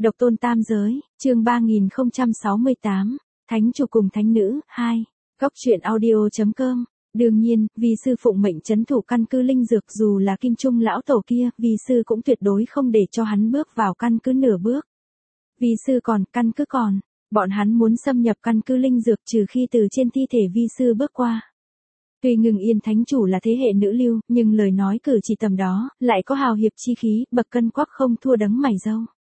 Độc tôn tam giới, chương 3068, Thánh chủ cùng thánh nữ, 2. Góc truyện audio.com. Đương nhiên, vì sư phụng mệnh trấn thủ căn cứ linh dược, dù là Kim Trung lão tổ kia, vì sư cũng tuyệt đối không để cho hắn bước vào căn cứ nửa bước. Vì sư còn, căn cứ còn, bọn hắn muốn xâm nhập căn cứ linh dược trừ khi từ trên thi thể vi sư bước qua. Tuy Ngưng Yên thánh chủ là thế hệ nữ lưu, nhưng lời nói cử chỉ tầm đó, lại có hào hiệp chi khí, bậc cân quắc không thua đấng mày râu.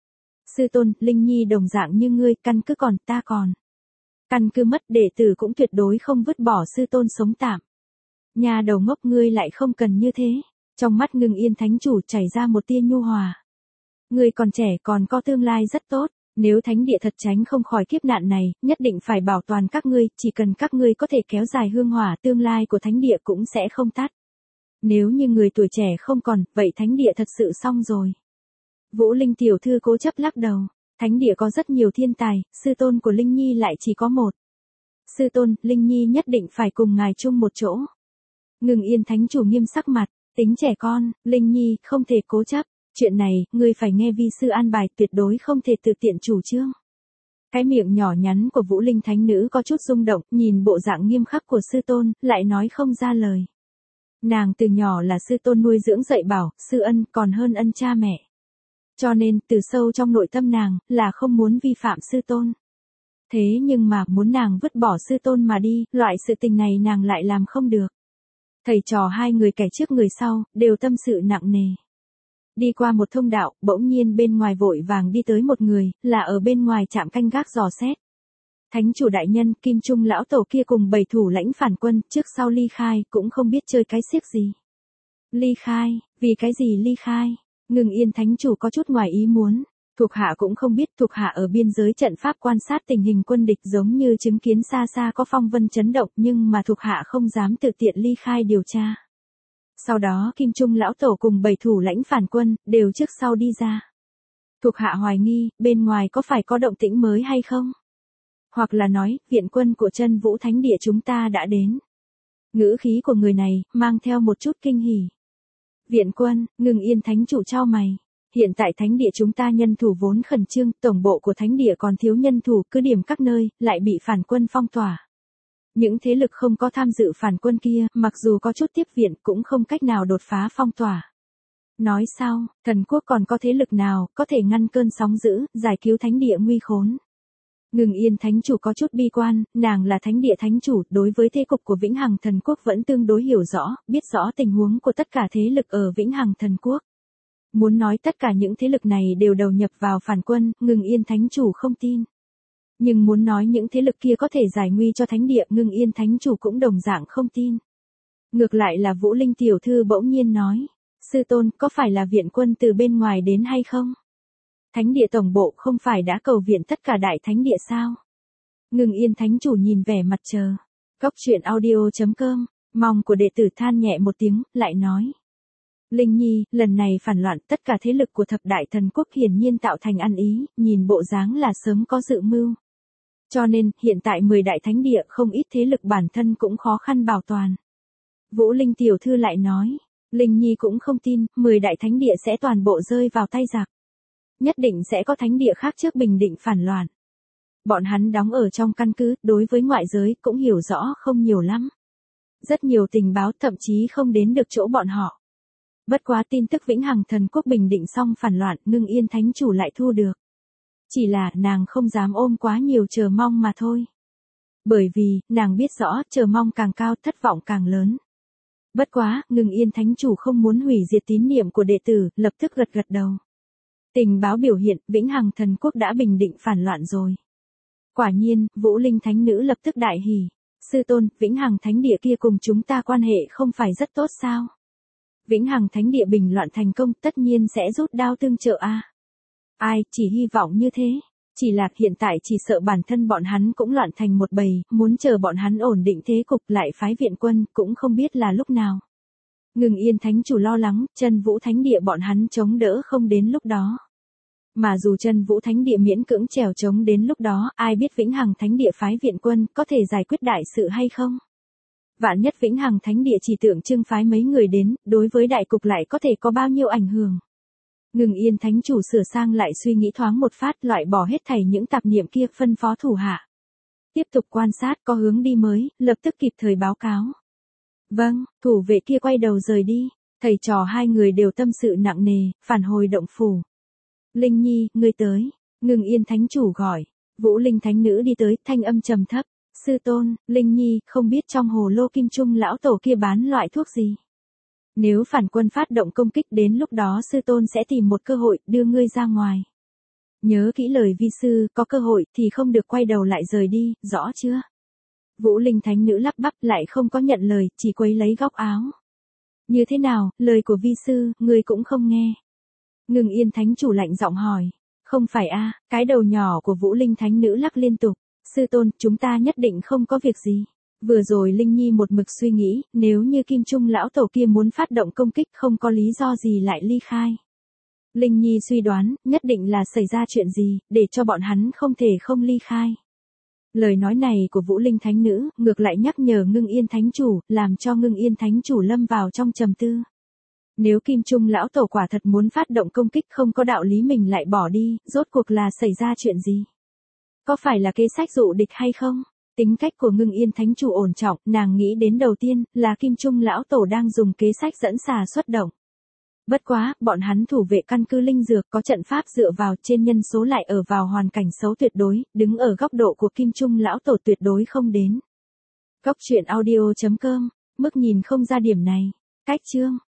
Sư tôn, Linh Nhi đồng dạng như ngươi, căn cứ còn, ta còn. Căn cứ mất, đệ tử cũng tuyệt đối không vứt bỏ sư tôn sống tạm. Nhà đầu ngốc, ngươi lại không cần như thế. Trong mắt Ngưng Yên thánh chủ chảy ra một tia nhu hòa. Ngươi còn trẻ, còn có tương lai rất tốt. Nếu thánh địa thật tránh không khỏi kiếp nạn này, nhất định phải bảo toàn các ngươi, chỉ cần các ngươi có thể kéo dài hương hỏa, tương lai của thánh địa cũng sẽ không tắt. Nếu như người tuổi trẻ không còn, vậy thánh địa thật sự xong rồi. Vũ Linh tiểu thư cố chấp lắc đầu, thánh địa có rất nhiều thiên tài, sư tôn của Linh Nhi lại chỉ có một. Sư tôn, Linh Nhi nhất định phải cùng ngài chung một chỗ. Ngưng Yên thánh chủ nghiêm sắc mặt, tính trẻ con, Linh Nhi không thể cố chấp. Chuyện này, ngươi phải nghe vi sư an bài, tuyệt đối không thể tự tiện chủ trương. Cái miệng nhỏ nhắn của Vũ Linh thánh nữ có chút rung động, nhìn bộ dạng nghiêm khắc của sư tôn, lại nói không ra lời. Nàng từ nhỏ là sư tôn nuôi dưỡng dạy bảo, sư ân còn hơn ân cha mẹ. Cho nên, từ sâu trong nội tâm nàng, là không muốn vi phạm sư tôn. Thế nhưng mà, muốn nàng vứt bỏ sư tôn mà đi, loại sự tình này nàng lại làm không được. Thầy trò hai người kẻ trước người sau, đều tâm sự nặng nề. Đi qua một thông đạo, bỗng nhiên bên ngoài vội vàng đi tới một người, là ở bên ngoài trạm canh gác dò xét. Thánh chủ đại nhân, Kim Trung lão tổ kia cùng 7 thủ lãnh phản quân, trước sau ly khai, cũng không biết chơi cái xiếc gì. Ly khai, vì cái gì ly khai? Ngưng Yên thánh chủ có chút ngoài ý muốn. Thuộc hạ cũng không biết, thuộc hạ ở biên giới trận pháp quan sát tình hình quân địch, giống như chứng kiến xa xa có phong vân chấn động, nhưng mà thuộc hạ không dám tự tiện ly khai điều tra. Sau đó Kim Trung lão tổ cùng 7 thủ lãnh phản quân, đều trước sau đi ra. Thuộc hạ hoài nghi, bên ngoài có phải có động tĩnh mới hay không? Hoặc là nói, viện quân của Chân Vũ Thánh Địa chúng ta đã đến. Ngữ khí của người này, mang theo một chút kinh hỉ. Viện quân, Ngưng Yên thánh chủ chau mày. Hiện tại thánh địa chúng ta nhân thủ vốn khẩn trương, tổng bộ của thánh địa còn thiếu nhân thủ, cứ điểm các nơi, lại bị phản quân phong tỏa. Những thế lực không có tham dự phản quân kia, mặc dù có chút tiếp viện cũng không cách nào đột phá phong tỏa. Nói sao, thần quốc còn có thế lực nào, có thể ngăn cơn sóng dữ, giải cứu thánh địa nguy khốn. Ngưng Yên thánh chủ có chút bi quan, nàng là thánh địa thánh chủ, đối với thế cục của Vĩnh Hằng thần quốc vẫn tương đối hiểu rõ, biết rõ tình huống của tất cả thế lực ở Vĩnh Hằng thần quốc. Muốn nói tất cả những thế lực này đều đầu nhập vào phản quân, Ngưng Yên thánh chủ không tin. Nhưng muốn nói những thế lực kia có thể giải nguy cho thánh địa, Ngưng Yên thánh chủ cũng đồng dạng không tin. Ngược lại là Vũ Linh tiểu thư bỗng nhiên nói, sư tôn, có phải là viện quân từ bên ngoài đến hay không? Thánh địa tổng bộ không phải đã cầu viện tất cả đại thánh địa sao? Ngưng Yên thánh chủ nhìn vẻ mặt chờ. Góc truyện audio.com, mong của đệ tử than nhẹ một tiếng, lại nói. Linh Nhi, lần này phản loạn, tất cả thế lực của thập đại thần quốc hiển nhiên tạo thành ăn ý, nhìn bộ dáng là sớm có dự mưu. Cho nên, hiện tại 10 đại thánh địa không ít thế lực bản thân cũng khó khăn bảo toàn. Vũ Linh tiểu thư lại nói, Linh Nhi cũng không tin, 10 đại thánh địa sẽ toàn bộ rơi vào tay giặc. Nhất định sẽ có thánh địa khác trước bình định phản loạn. Bọn hắn đóng ở trong căn cứ, đối với ngoại giới cũng hiểu rõ không nhiều lắm. Rất nhiều tình báo thậm chí không đến được chỗ bọn họ. Bất quá tin tức Vĩnh Hằng thần quốc bình định xong phản loạn, Ngưng Yên thánh chủ lại thu được. Chỉ là nàng không dám ôm quá nhiều chờ mong mà thôi. Bởi vì, nàng biết rõ, chờ mong càng cao, thất vọng càng lớn. Bất quá, Ngưng Yên thánh chủ không muốn hủy diệt tín niệm của đệ tử, lập tức gật gật đầu. Tình báo biểu hiện, Vĩnh Hằng thần quốc đã bình định phản loạn rồi. Quả nhiên, Vũ Linh thánh nữ lập tức đại hỉ. Sư tôn, Vĩnh Hằng thánh địa kia cùng chúng ta quan hệ không phải rất tốt sao? Vĩnh Hằng thánh địa bình loạn thành công, tất nhiên sẽ rút đao tương trợ a. Ai, chỉ hy vọng như thế. Chỉ là hiện tại chỉ sợ bản thân bọn hắn cũng loạn thành một bầy, muốn chờ bọn hắn ổn định thế cục lại phái viện quân, cũng không biết là lúc nào. Ngưng Yên thánh chủ lo lắng, Chân Vũ thánh địa bọn hắn chống đỡ không đến lúc đó. Mà dù Chân Vũ thánh địa miễn cưỡng trèo chống đến lúc đó, ai biết Vĩnh Hằng thánh địa phái viện quân có thể giải quyết đại sự hay không? Vạn nhất Vĩnh Hằng thánh địa chỉ tượng trưng phái mấy người đến, đối với đại cục lại có thể có bao nhiêu ảnh hưởng? Ngưng Yên Thánh Chủ sửa sang lại suy nghĩ thoáng một phát, loại bỏ hết thảy những tạp niệm kia, phân phó thủ hạ. Tiếp tục quan sát, có hướng đi mới, lập tức kịp thời báo cáo. Vâng, thủ vệ kia quay đầu rời đi, thầy trò hai người đều tâm sự nặng nề, phản hồi động phủ. Linh Nhi, ngươi tới. Ngưng Yên Thánh Chủ gọi. Vũ Linh Thánh Nữ đi tới, thanh âm trầm thấp. Sư tôn, Linh Nhi, không biết trong hồ lô kim trung lão tổ kia bán loại thuốc gì. Nếu phản quân phát động công kích, đến lúc đó sư tôn sẽ tìm một cơ hội, đưa ngươi ra ngoài. Nhớ kỹ lời vi sư, có cơ hội thì không được quay đầu lại rời đi, rõ chưa? Vũ Linh Thánh Nữ lắp bắp lại không có nhận lời, chỉ quấy lấy góc áo. Như thế nào, lời của vi sư, ngươi cũng không nghe. Ngưng Yên Thánh Chủ lạnh giọng hỏi. Không phải a? Cái đầu nhỏ của Vũ Linh Thánh Nữ lắc liên tục. Sư tôn, chúng ta nhất định không có việc gì. Vừa rồi Linh Nhi một mực suy nghĩ, nếu như Kim Trung lão tổ kia muốn phát động công kích, không có lý do gì lại ly khai. Linh Nhi suy đoán, nhất định là xảy ra chuyện gì, để cho bọn hắn không thể không ly khai. Lời nói này của Vũ Linh Thánh Nữ, ngược lại nhắc nhở Ngưng Yên Thánh Chủ, làm cho Ngưng Yên Thánh Chủ lâm vào trong trầm tư. Nếu Kim Trung lão tổ quả thật muốn phát động công kích, không có đạo lý mình lại bỏ đi, rốt cuộc là xảy ra chuyện gì? Có phải là kế sách dụ địch hay không? Tính cách của Ngưng Yên Thánh Chủ ổn trọng, nàng nghĩ đến đầu tiên, là Kim Trung lão tổ đang dùng kế sách dẫn xà xuất động. Bất quá, bọn hắn thủ vệ căn cứ linh dược có trận pháp dựa vào, trên nhân số lại ở vào hoàn cảnh xấu tuyệt đối, đứng ở góc độ của Kim Trung lão tổ tuyệt đối không đến. Góc truyện audio.com, mức nhìn không ra điểm này. Cách chương